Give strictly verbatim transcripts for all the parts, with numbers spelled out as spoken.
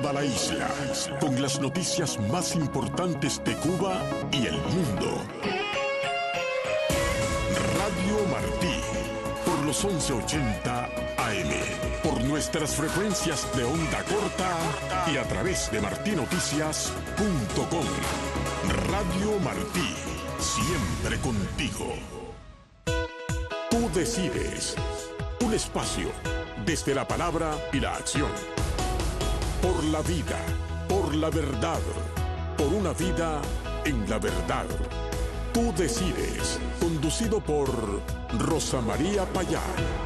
toda la isla, con las noticias más importantes de Cuba y el mundo. Radio Martí, por los once ochenta A M, por nuestras frecuencias de onda corta y a través de martí noticias punto com. Radio Martí, siempre contigo. Tú decides. Un espacio desde la palabra y la acción. Por la vida, por la verdad, por una vida en la verdad. Tú decides. Conducido por Rosa María Payá.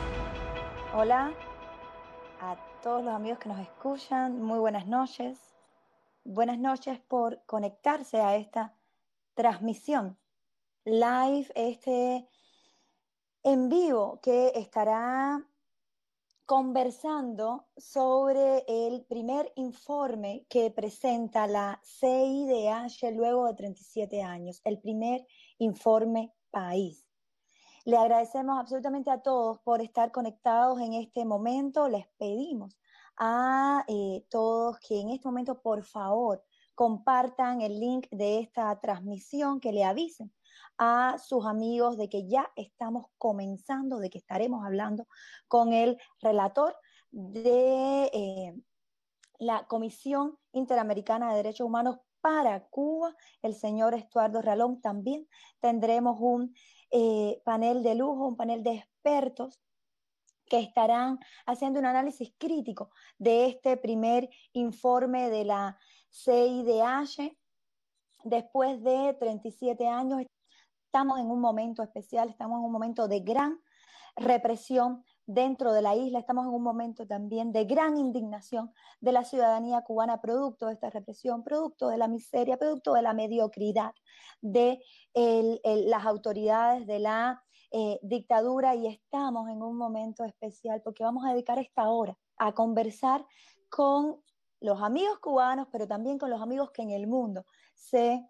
Hola a todos los amigos que nos escuchan. Muy buenas noches. Buenas noches por conectarse a esta transmisión live, este en vivo que estará conversando sobre el primer informe que presenta la C I D H luego de treinta y siete años, el primer informe país. Le agradecemos absolutamente a todos por estar conectados en este momento. Les pedimos a eh, todos que en este momento, por favor, compartan el link de esta transmisión, que le avisen a sus amigos de que ya estamos comenzando, de que estaremos hablando con el relator de eh, la Comisión Interamericana de Derechos Humanos para Cuba, el señor Estuardo Ralón. También tendremos un eh, panel de lujo, un panel de expertos que estarán haciendo un análisis crítico de este primer informe de la C I D H. Después de treinta y siete años, estamos en un momento especial, estamos en un momento de gran represión dentro de la isla, estamos en un momento también de gran indignación de la ciudadanía cubana, producto de esta represión, producto de la miseria, producto de la mediocridad de el, el, las autoridades de la eh, dictadura, y estamos en un momento especial porque vamos a dedicar esta hora a conversar con los amigos cubanos, pero también con los amigos que en el mundo se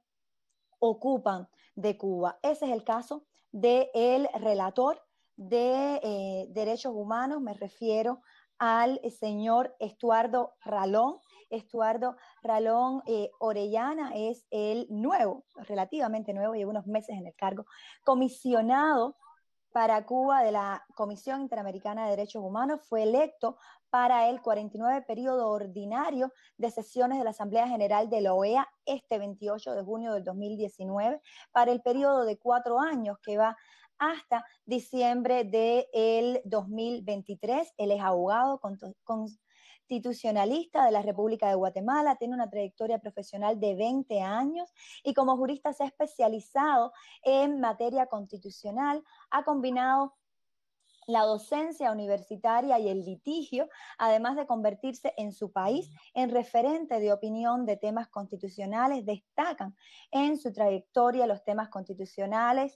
ocupan de Cuba. Ese es el caso del relator de eh, derechos humanos, me refiero al señor Estuardo Ralón. Estuardo Ralón eh, Orellana es el nuevo, relativamente nuevo, lleva unos meses en el cargo, comisionado para Cuba de la Comisión Interamericana de Derechos Humanos. Fue electo para el cuarenta y nueve periodo ordinario de sesiones de la Asamblea General de la O E A este veintiocho de junio del dos mil diecinueve, para el periodo de cuatro años que va hasta diciembre del dos mil veintitrés. Él es abogado constitucionalista de la República de Guatemala, tiene una trayectoria profesional de veinte años y como jurista se ha especializado en materia constitucional, ha combinado la docencia universitaria y el litigio, además de convertirse en su país en referente de opinión de temas constitucionales. Destacan en su trayectoria los temas constitucionales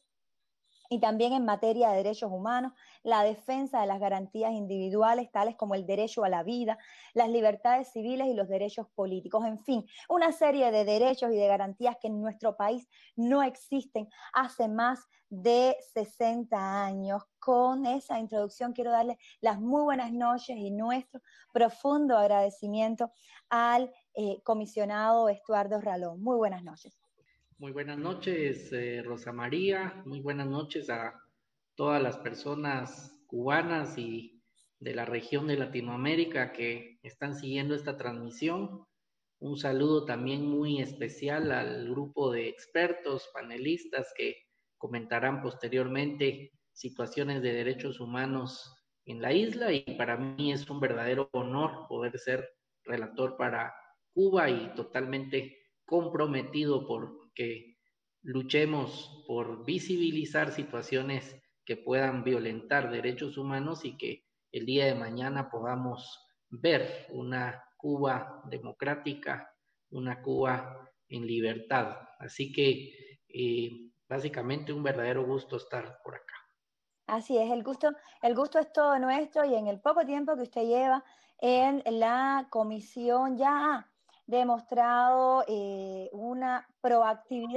y también en materia de derechos humanos, la defensa de las garantías individuales, tales como el derecho a la vida, las libertades civiles y los derechos políticos. En fin, una serie de derechos y de garantías que en nuestro país no existen hace más de sesenta años. Con esa introducción quiero darle las muy buenas noches y nuestro profundo agradecimiento al eh, comisionado Estuardo Ralón. Muy buenas noches. Muy buenas noches, eh, Rosa María. Muy buenas noches a todas las personas cubanas y de la región de Latinoamérica que están siguiendo esta transmisión. Un saludo también muy especial al grupo de expertos, panelistas que comentarán posteriormente situaciones de derechos humanos en la isla, y para mí es un verdadero honor poder ser relator para Cuba y totalmente comprometido por que luchemos por visibilizar situaciones que puedan violentar derechos humanos y que el día de mañana podamos ver una Cuba democrática, una Cuba en libertad. Así que eh, básicamente un verdadero gusto estar por acá. Así es, el gusto, el gusto es todo nuestro, y en el poco tiempo que usted lleva en la comisión ya ha demostrado eh, una proactividad,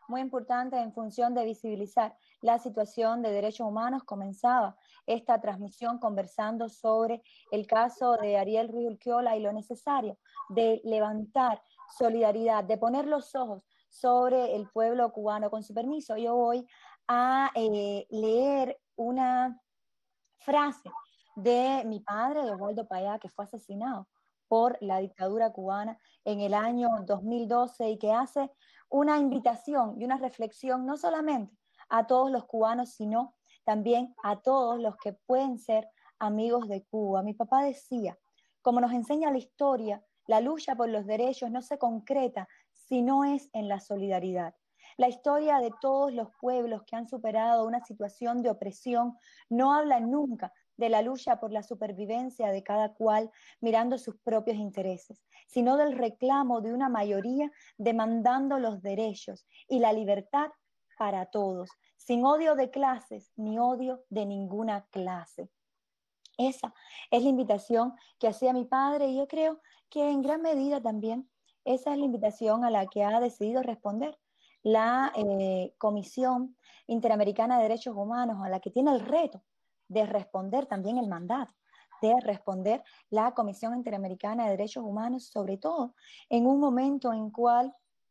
muy importante en función de visibilizar la situación de derechos humanos. Comenzaba esta transmisión conversando sobre el caso de Ariel Ruiz Urquiola y lo necesario de levantar solidaridad, de poner los ojos sobre el pueblo cubano. Con su permiso, yo voy a eh, leer una frase de mi padre, de Osvaldo Payá, que fue asesinado por la dictadura cubana en el año dos mil doce y que hace una invitación y una reflexión no solamente a todos los cubanos, sino también a todos los que pueden ser amigos de Cuba. Mi papá decía, como nos enseña la historia, la lucha por los derechos no se concreta si no es en la solidaridad. La historia de todos los pueblos que han superado una situación de opresión no habla nunca de la lucha por la supervivencia de cada cual mirando sus propios intereses, sino del reclamo de una mayoría demandando los derechos y la libertad para todos, sin odio de clases ni odio de ninguna clase. Esa es la invitación que hacía mi padre y yo creo que en gran medida también esa es la invitación a la que ha decidido responder la eh, Comisión Interamericana de Derechos Humanos, a la que tiene el reto de responder también el mandato, de responder la Comisión Interamericana de Derechos Humanos, sobre todo en un momento en cual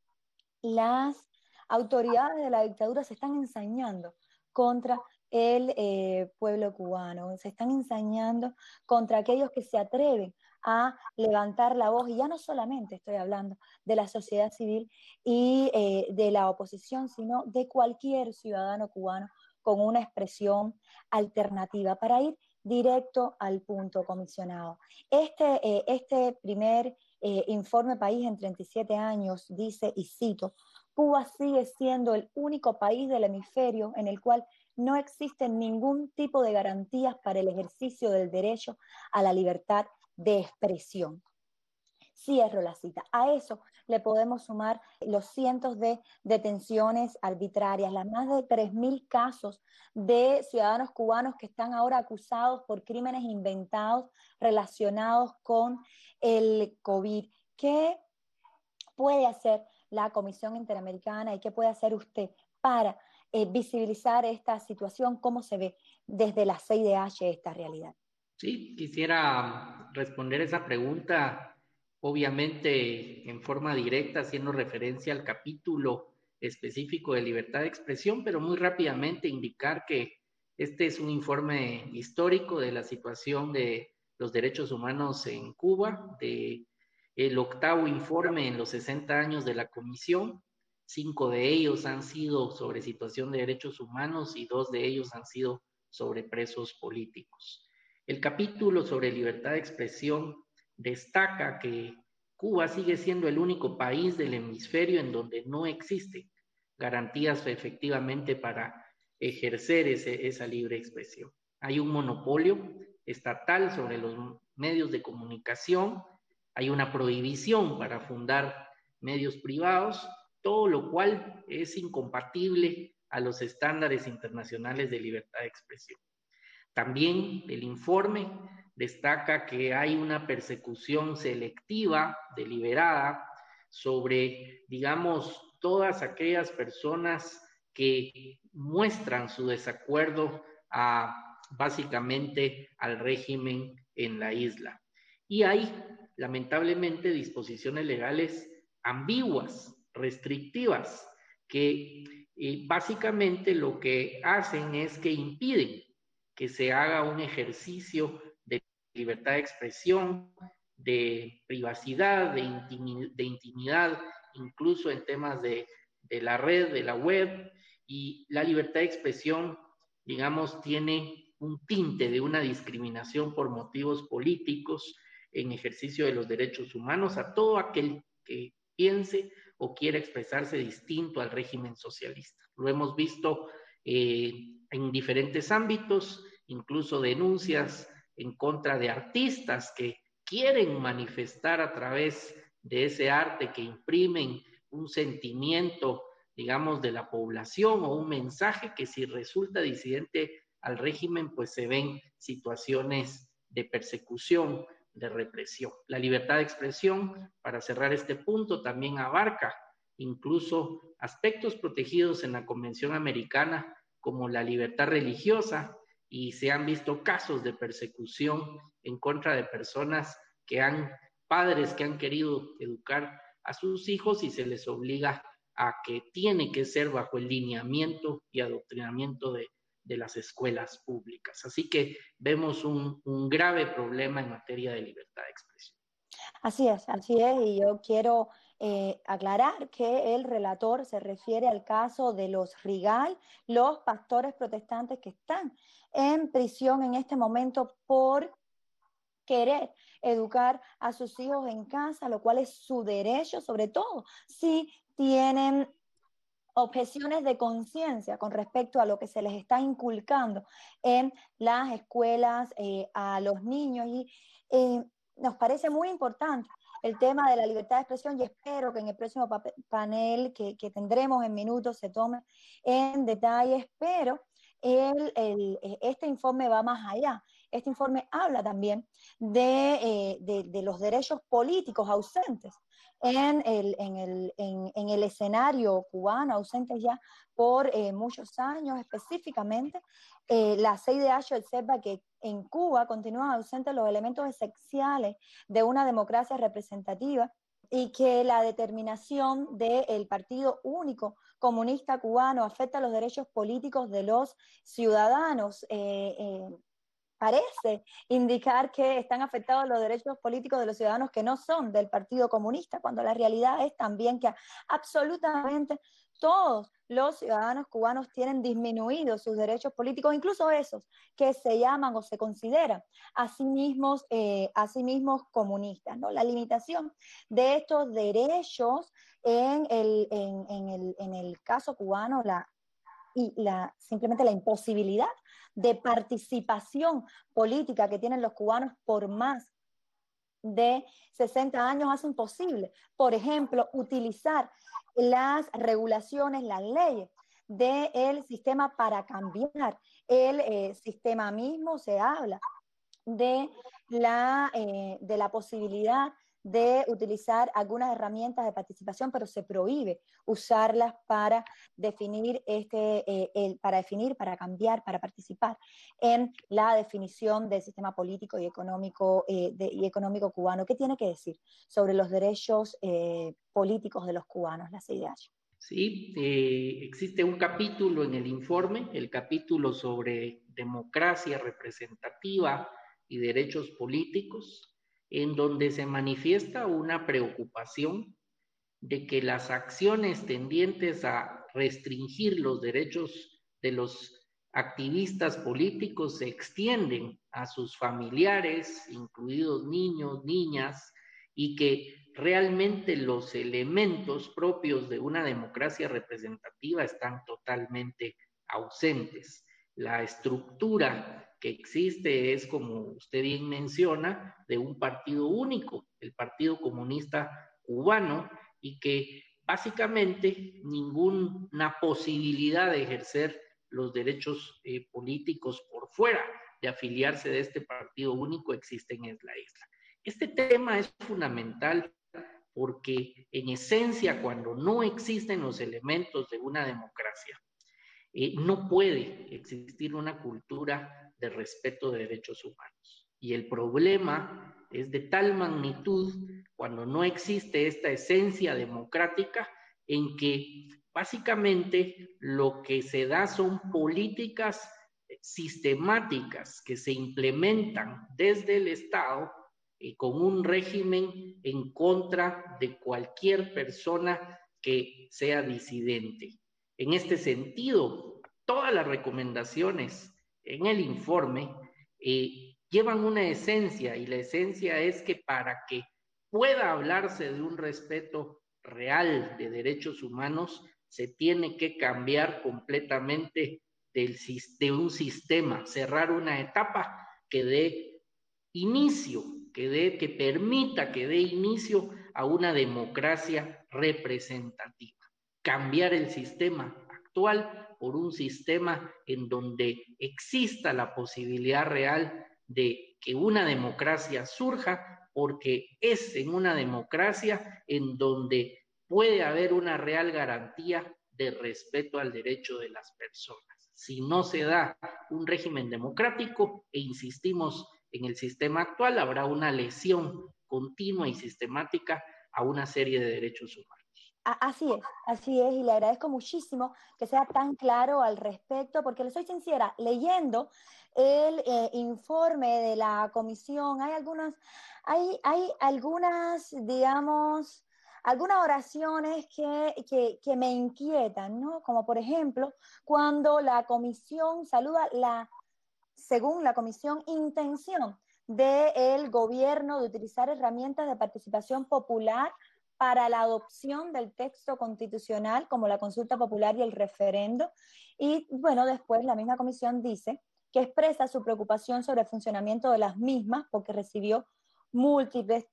las autoridades de la dictadura se están ensañando contra el eh, pueblo cubano, se están ensañando contra aquellos que se atreven a levantar la voz, y ya no solamente estoy hablando de la sociedad civil y eh, de la oposición, sino de cualquier ciudadano cubano con una expresión alternativa, para ir directo al punto, comisionado. Este, eh, este primer eh, informe país en treinta y siete años dice, y cito, Cuba sigue siendo el único país del hemisferio en el cual no existe ningún tipo de garantías para el ejercicio del derecho a la libertad de expresión. Cierro la cita. A eso le podemos sumar los cientos de detenciones arbitrarias, las más de tres mil casos de ciudadanos cubanos que están ahora acusados por crímenes inventados relacionados con el COVID. ¿Qué puede hacer la Comisión Interamericana y qué puede hacer usted para eh, visibilizar esta situación? ¿Cómo se ve desde la C I D H esta realidad? Sí, quisiera responder esa pregunta, obviamente en forma directa, haciendo referencia al capítulo específico de libertad de expresión, pero muy rápidamente indicar que este es un informe histórico de la situación de los derechos humanos en Cuba, de el octavo informe en los sesenta años de la Comisión. Cinco de ellos han sido sobre situación de derechos humanos y dos de ellos han sido sobre presos políticos. El capítulo sobre libertad de expresión destaca que Cuba sigue siendo el único país del hemisferio en donde no existen garantías efectivamente para ejercer ese, esa libre expresión. Hay un monopolio estatal sobre los medios de comunicación, hay una prohibición para fundar medios privados, todo lo cual es incompatible a los estándares internacionales de libertad de expresión. También el informe destaca que hay una persecución selectiva, deliberada, sobre, digamos, todas aquellas personas que muestran su desacuerdo a, básicamente al régimen en la isla. Y hay, lamentablemente, disposiciones legales ambiguas, restrictivas, que eh, básicamente lo que hacen es que impiden que se haga un ejercicio de libertad de expresión, de privacidad, de, intimi de intimidad, incluso en temas de, de la red, de la web, y la libertad de expresión, digamos, tiene un tinte de una discriminación por motivos políticos en ejercicio de los derechos humanos a todo aquel que piense o quiera expresarse distinto al régimen socialista. Lo hemos visto eh, en diferentes ámbitos, incluso denuncias en contra de artistas que quieren manifestar a través de ese arte, que imprimen un sentimiento, digamos, de la población o un mensaje que, si resulta disidente al régimen, pues se ven situaciones de persecución, de represión. La libertad de expresión, para cerrar este punto, también abarca incluso aspectos protegidos en la Convención Americana como la libertad religiosa, y se han visto casos de persecución en contra de personas que han, padres que han querido educar a sus hijos y se les obliga a que tiene que ser bajo el lineamiento y adoctrinamiento de, de las escuelas públicas. Así que vemos un, un grave problema en materia de libertad de expresión. Así es, así es, y yo quiero eh, aclarar que el relator se refiere al caso de los Rigal, los pastores protestantes que están en prisión en este momento por querer educar a sus hijos en casa, lo cual es su derecho, sobre todo si tienen objeciones de conciencia con respecto a lo que se les está inculcando en las escuelas eh, a los niños. Y eh, nos parece muy importante el tema de la libertad de expresión, y espero que en el próximo panel que, que tendremos en minutos se tome en detalle, pero el, el, este informe va más allá. Este informe habla también de, eh, de, de los derechos políticos ausentes en el, en el, en, en el escenario cubano, ausentes ya por eh, muchos años, específicamente eh, la C I D H observa que en Cuba continúan ausentes los elementos esenciales de una democracia representativa y que la determinación del Partido Único Comunista Cubano afecta los derechos políticos de los ciudadanos. Eh, eh, parece indicar que están afectados los derechos políticos de los ciudadanos que no son del Partido Comunista, cuando la realidad es también que absolutamente todos los ciudadanos cubanos tienen disminuidos sus derechos políticos, incluso esos que se llaman o se consideran a sí mismos, eh, a sí mismos comunistas, ¿no? La limitación de estos derechos en el, en, en el, en el caso cubano, la y la, simplemente la imposibilidad de participación política que tienen los cubanos por más de sesenta años hace imposible, por ejemplo, utilizar las regulaciones, las leyes del sistema para cambiar el eh, sistema mismo. Se habla de la, eh, de la posibilidad de utilizar algunas herramientas de participación, pero se prohíbe usarlas para definir, este, eh, el, para definir, para cambiar, para participar en la definición del sistema político y económico, eh, de, y económico cubano. ¿Qué tiene que decir sobre los derechos eh, políticos de los cubanos, la C I D H? Sí, eh, existe un capítulo en el informe, el capítulo sobre democracia representativa y derechos políticos, en donde se manifiesta una preocupación de que las acciones tendientes a restringir los derechos de los activistas políticos se extienden a sus familiares, incluidos niños, niñas, y que realmente los elementos propios de una democracia representativa están totalmente ausentes. La estructura que existe es, como usted bien menciona, de un partido único, el Partido Comunista Cubano, y que básicamente ninguna posibilidad de ejercer los derechos eh, políticos por fuera de afiliarse de este partido único existen en la isla. Este tema es fundamental porque en esencia cuando no existen los elementos de una democracia, Eh, no puede existir una cultura de respeto de derechos humanos. Y el problema es de tal magnitud cuando no existe esta esencia democrática en que básicamente lo que se da son políticas sistemáticas que se implementan desde el Estado eh, con un régimen en contra de cualquier persona que sea disidente. En este sentido, todas las recomendaciones en el informe eh, llevan una esencia, y la esencia es que para que pueda hablarse de un respeto real de derechos humanos, se tiene que cambiar completamente del, de un sistema, cerrar una etapa que dé inicio, que, dé, que permita que dé inicio a una democracia representativa. Cambiar el sistema actual por un sistema en donde exista la posibilidad real de que una democracia surja, porque es en una democracia en donde puede haber una real garantía de respeto al derecho de las personas. Si no se da un régimen democrático, e insistimos en el sistema actual, habrá una lesión continua y sistemática a una serie de derechos humanos. Así es, así es, y le agradezco muchísimo que sea tan claro al respecto, porque le soy sincera, leyendo el eh, informe de la comisión, hay algunas, hay, hay algunas, digamos, algunas oraciones que, que, que me inquietan, ¿no? Como por ejemplo, cuando la comisión saluda la, según la comisión, intención del gobierno de utilizar herramientas de participación popular para la adopción del texto constitucional, como la consulta popular y el referendo. Y bueno, después la misma comisión dice que expresa su preocupación sobre el funcionamiento de las mismas, porque recibió múltiples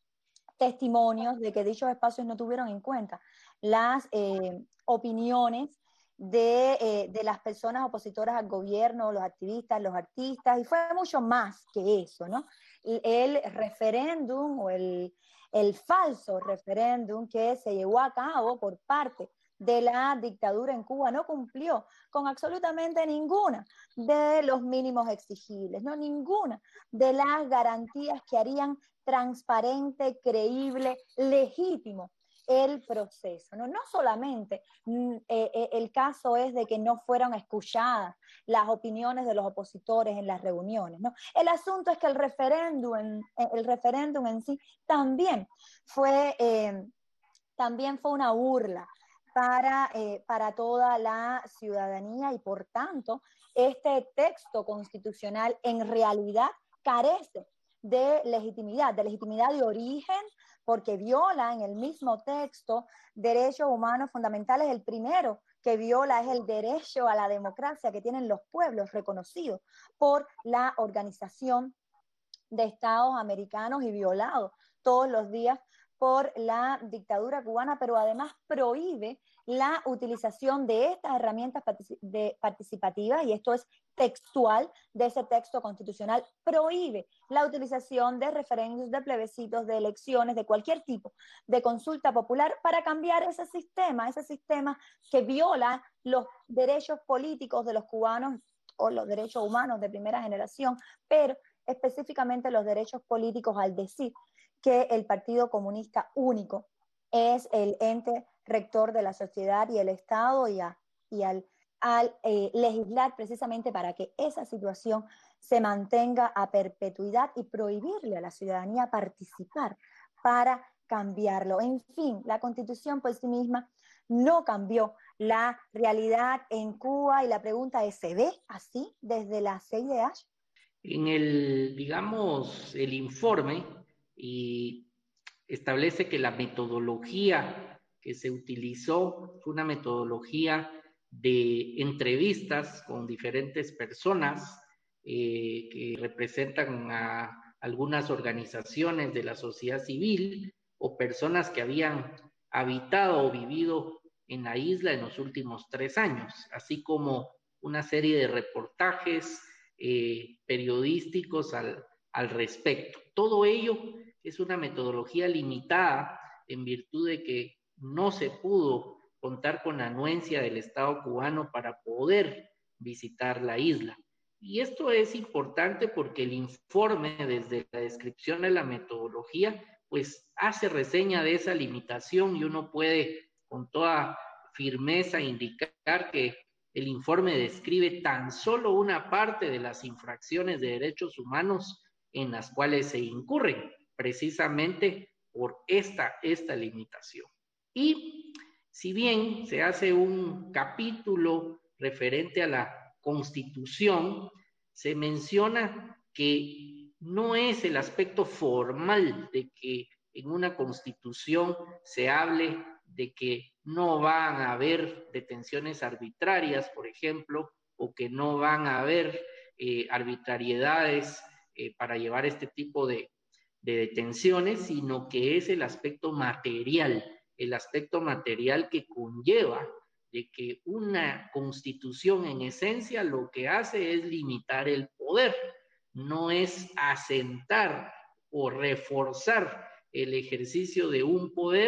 testimonios de que dichos espacios no tuvieron en cuenta las eh, opiniones de, eh, de las personas opositoras al gobierno, los activistas, los artistas, y fue mucho más que eso, ¿no? El referéndum o el, el falso referéndum que se llevó a cabo por parte de la dictadura en Cuba no cumplió con absolutamente ninguna de los mínimos exigibles, no ninguna de las garantías que harían transparente, creíble, legítimo el proceso. No, no solamente eh, eh, el caso es de que no fueron escuchadas las opiniones de los opositores en las reuniones, ¿no? El asunto es que el referéndum en, el referéndum en sí también fue, eh, también fue una burla para, eh, para toda la ciudadanía y por tanto este texto constitucional en realidad carece de legitimidad, de legitimidad de origen, porque viola en el mismo texto derechos humanos fundamentales. El primero que viola es el derecho a la democracia que tienen los pueblos reconocidos por la Organización de Estados Americanos y violado todos los días por la dictadura cubana, pero además prohíbe la utilización de estas herramientas participativas, y esto es textual de ese texto constitucional, prohíbe la utilización de referéndums, de plebiscitos, de elecciones, de cualquier tipo de consulta popular para cambiar ese sistema, ese sistema que viola los derechos políticos de los cubanos o los derechos humanos de primera generación, pero específicamente los derechos políticos, al decir que el Partido Comunista Único es el ente rector de la sociedad y el Estado, y, a, y al, al eh, legislar precisamente para que esa situación se mantenga a perpetuidad y prohibirle a la ciudadanía participar para cambiarlo. En fin, la Constitución por sí misma no cambió la realidad en Cuba, y la pregunta es, ¿se ve así desde la C I D H? En el, digamos, el informe y establece que la metodología que se utilizó fue una metodología de entrevistas con diferentes personas eh, que representan a algunas organizaciones de la sociedad civil o personas que habían habitado o vivido en la isla en los últimos tres años, así como una serie de reportajes eh, periodísticos al, al respecto. Todo ello es una metodología limitada en virtud de que no se pudo contar con la anuencia del Estado cubano para poder visitar la isla. Y esto es importante porque el informe, desde la descripción de la metodología, pues hace reseña de esa limitación, y uno puede con toda firmeza indicar que el informe describe tan solo una parte de las infracciones de derechos humanos en las cuales se incurren, precisamente por esta, esta limitación. Y si bien se hace un capítulo referente a la Constitución, se menciona que no es el aspecto formal de que en una Constitución se hable de que no van a haber detenciones arbitrarias, por ejemplo, o que no van a haber eh, arbitrariedades eh, para llevar este tipo de, de detenciones, sino que es el aspecto material, el aspecto material que conlleva de que una constitución en esencia lo que hace es limitar el poder, no es asentar o reforzar el ejercicio de un poder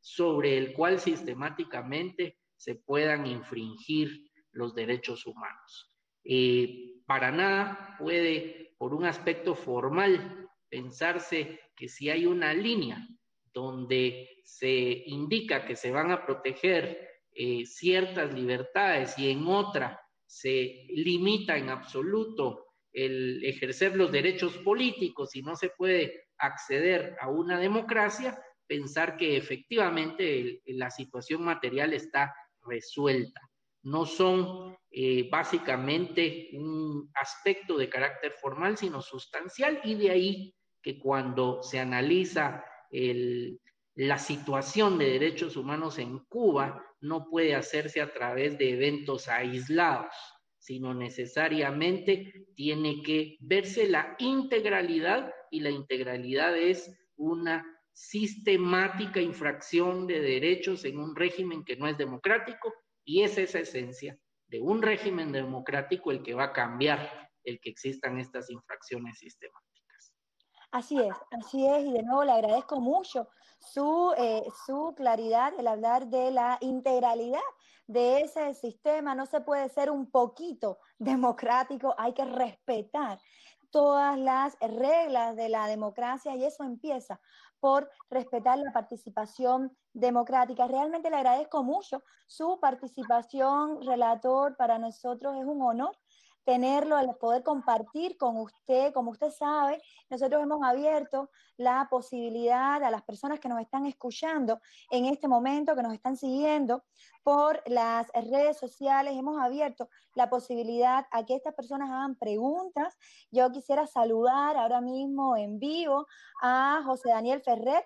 sobre el cual sistemáticamente se puedan infringir los derechos humanos. Eh, para nada puede, por un aspecto formal, pensarse que si hay una línea donde se indica que se van a proteger eh, ciertas libertades y en otra se limita en absoluto el ejercer los derechos políticos y no se puede acceder a una democracia, pensar que efectivamente el, la situación material está resuelta. No son eh, básicamente un aspecto de carácter formal, sino sustancial, y de ahí que cuando se analiza el, la situación de derechos humanos en Cuba no puede hacerse a través de eventos aislados, sino necesariamente tiene que verse la integralidad, y la integralidad es una sistemática infracción de derechos en un régimen que no es democrático, y es esa esencia de un régimen democrático el que va a cambiar el que existan estas infracciones sistemáticas. Así es, así es, y de nuevo le agradezco mucho su, eh, su claridad, el hablar de la integralidad de ese sistema. No se puede ser un poquito democrático, hay que respetar todas las reglas de la democracia, y eso empieza por respetar la participación democrática. Realmente le agradezco mucho su participación, relator. Para nosotros es un honor tenerlo, el poder compartir con usted. Como usted sabe, nosotros hemos abierto la posibilidad a las personas que nos están escuchando en este momento, que nos están siguiendo por las redes sociales, hemos abierto la posibilidad a que estas personas hagan preguntas. Yo quisiera saludar ahora mismo en vivo a José Daniel Ferrer,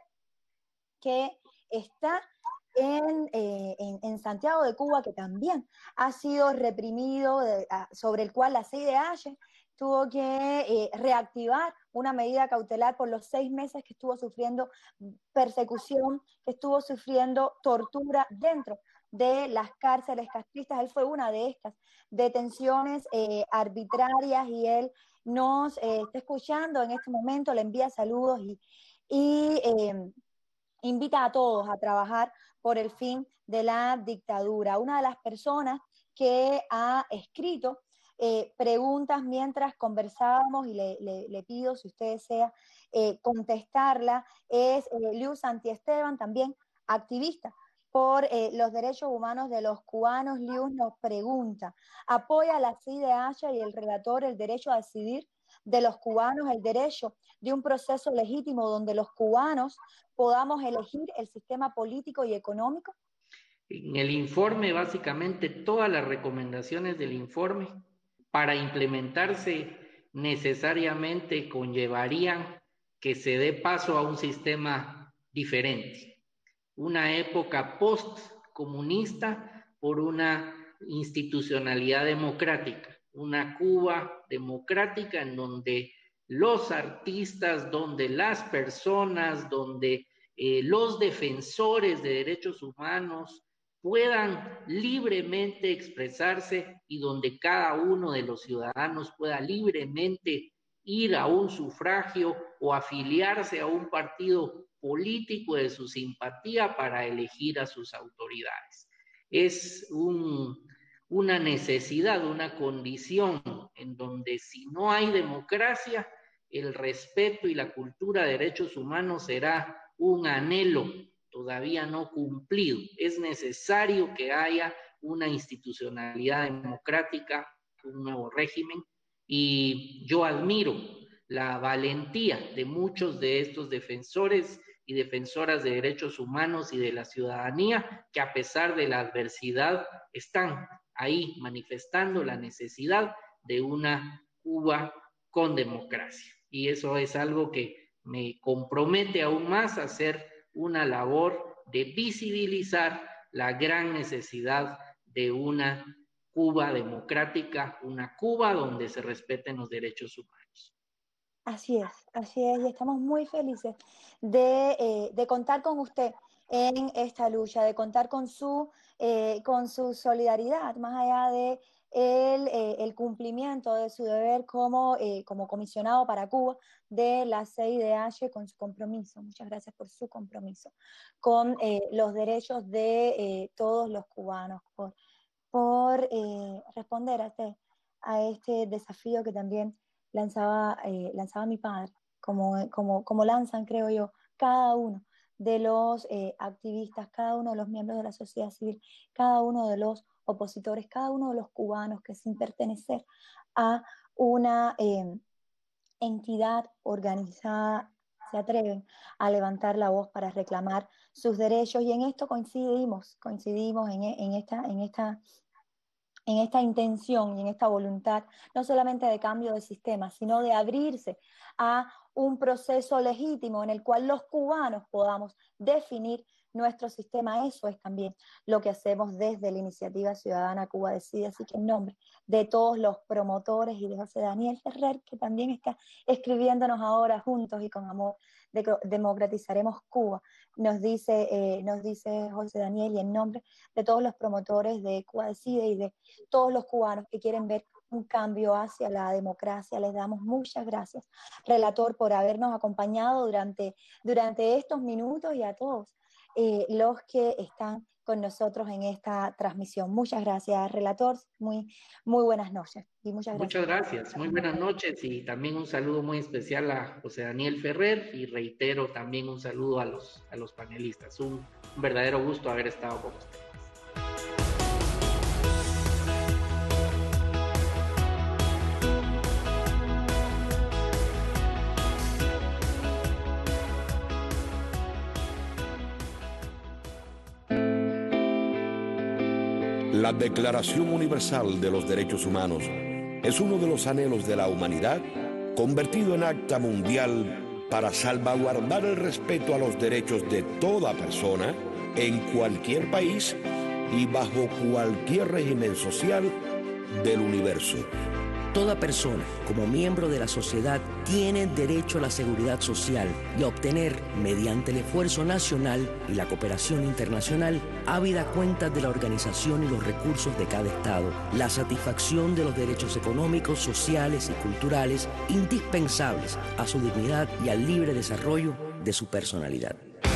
que está en, eh, en, en Santiago de Cuba, que también ha sido reprimido, de, a, sobre el cual la C I D H tuvo que eh, reactivar una medida cautelar por los seis meses que estuvo sufriendo persecución, que estuvo sufriendo tortura dentro de las cárceles castristas. Él fue una de estas detenciones eh, arbitrarias, y él nos eh, está escuchando en este momento, le envía saludos y, y eh, invita a todos a trabajar por el fin de la dictadura. Una de las personas que ha escrito eh, preguntas mientras conversábamos, y le, le, le pido, si usted desea eh, contestarla, es eh, Liu Santiesteban, también activista por eh, los derechos humanos de los cubanos. Liu nos pregunta: ¿apoya la C I D H y el relator el derecho a decidir de los cubanos, el derecho de un proceso legítimo donde los cubanos podamos elegir el sistema político y económico? En el informe, básicamente, todas las recomendaciones del informe, para implementarse, necesariamente conllevarían que se dé paso a un sistema diferente, una época post-comunista por una institucionalidad democrática, una Cuba democrática en donde los artistas, donde las personas, donde eh, los defensores de derechos humanos puedan libremente expresarse, y donde cada uno de los ciudadanos pueda libremente ir a un sufragio o afiliarse a un partido político de su simpatía para elegir a sus autoridades. Es un, una necesidad, una condición en donde, si no hay democracia, el respeto y la cultura de derechos humanos será un anhelo todavía no cumplido. Es necesario que haya una institucionalidad democrática, un nuevo régimen, y yo admiro la valentía de muchos de estos defensores y defensoras de derechos humanos y de la ciudadanía, que a pesar de la adversidad están ahí manifestando la necesidad de una Cuba con democracia. Y eso es algo que me compromete aún más a hacer una labor de visibilizar la gran necesidad de una Cuba democrática, una Cuba donde se respeten los derechos humanos. Así es, así es, y estamos muy felices de, eh, de contar con usted en esta lucha, de contar con su, eh, con su solidaridad, más allá de el, eh, el cumplimiento de su deber como, eh, como comisionado para Cuba de la C I D H con su compromiso. Muchas gracias por su compromiso con eh, los derechos de eh, todos los cubanos, por, por eh, responder a este, a este desafío que también lanzaba, eh, lanzaba mi padre, como, como, como lanzan, creo yo, cada uno de los eh, activistas, cada uno de los miembros de la sociedad civil, cada uno de los opositores, cada uno de los cubanos que sin pertenecer a una eh, entidad organizada se atreven a levantar la voz para reclamar sus derechos, y en esto coincidimos, coincidimos en, en, esta, en, esta, en esta intención y en esta voluntad, no solamente de cambio de sistema, sino de abrirse a un proceso legítimo en el cual los cubanos podamos definir nuestro sistema. Eso es también lo que hacemos desde la Iniciativa Ciudadana Cuba Decide. Así que en nombre de todos los promotores y de José Daniel Ferrer, que también está escribiéndonos ahora juntos y con amor, de democratizaremos Cuba, nos dice, eh, nos dice José Daniel, y en nombre de todos los promotores de Cuba Decide y de todos los cubanos que quieren ver un cambio hacia la democracia, les damos muchas gracias, relator, por habernos acompañado durante, durante estos minutos, y a todos eh, los que están con nosotros en esta transmisión. Muchas gracias, relator, muy, muy buenas noches. Y muchas gracias. Muchas gracias, muy buenas noches, y también un saludo muy especial a José Daniel Ferrer, y reitero también un saludo a los, a los panelistas. Un, un verdadero gusto haber estado con ustedes. La Declaración Universal de los Derechos Humanos es uno de los anhelos de la humanidad convertido en acta mundial para salvaguardar el respeto a los derechos de toda persona en cualquier país y bajo cualquier régimen social del universo. Toda persona, como miembro de la sociedad, tiene derecho a la seguridad social y a obtener, mediante el esfuerzo nacional y la cooperación internacional, ávida cuenta de la organización y los recursos de cada Estado, la satisfacción de los derechos económicos, sociales y culturales indispensables a su dignidad y al libre desarrollo de su personalidad.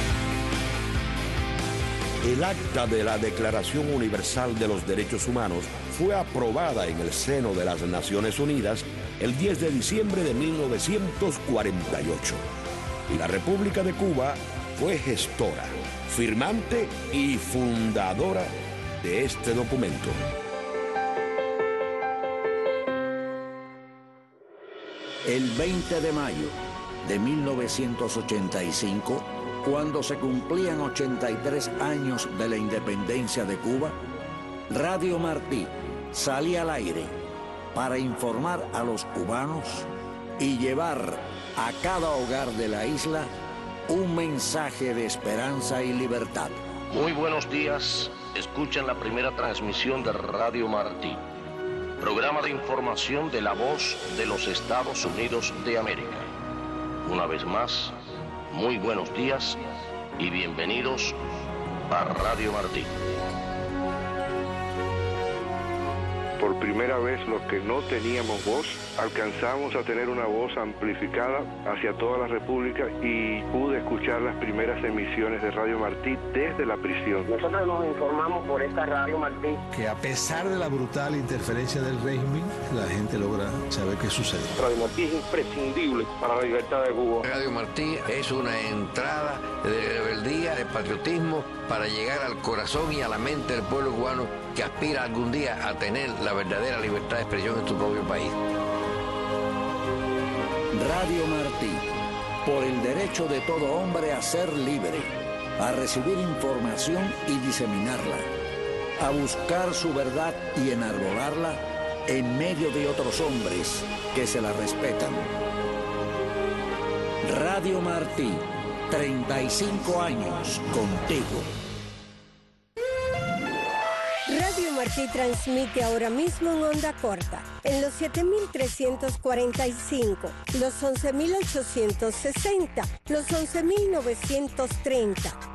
El acta de la Declaración Universal de los Derechos Humanos fue aprobada en el seno de las Naciones Unidas el diez de diciembre de mil novecientos cuarenta y ocho. Y la República de Cuba fue gestora, firmante y fundadora de este documento. El veinte de mayo de mil novecientos ochenta y cinco, cuando se cumplían ochenta y tres años de la independencia de Cuba, Radio Martí salía al aire para informar a los cubanos y llevar a cada hogar de la isla un mensaje de esperanza y libertad. Muy buenos días, escuchan la primera transmisión de Radio Martí, programa de información de la voz de los Estados Unidos de América. Una vez más, muy buenos días y bienvenidos a Radio Martí. Por primera vez, los que no teníamos voz, alcanzamos a tener una voz amplificada hacia toda la República, y pude escuchar las primeras emisiones de Radio Martí desde la prisión. Nosotros nos informamos por esta Radio Martí, que a pesar de la brutal interferencia del régimen, la gente logra saber qué sucede. Radio Martí es imprescindible para la libertad de Cuba. Radio Martí es una entrada de rebeldía, de patriotismo, para llegar al corazón y a la mente del pueblo cubano que aspira algún día a tener la verdadera libertad de expresión en su propio país. Radio Martí, por el derecho de todo hombre a ser libre, a recibir información y diseminarla, a buscar su verdad y enarbolarla en medio de otros hombres que se la respetan. Radio Martí, treinta y cinco años contigo. Radio Martí transmite ahora mismo en onda corta, en los siete mil trescientos cuarenta y cinco, los once mil ochocientos sesenta, los once mil novecientos treinta,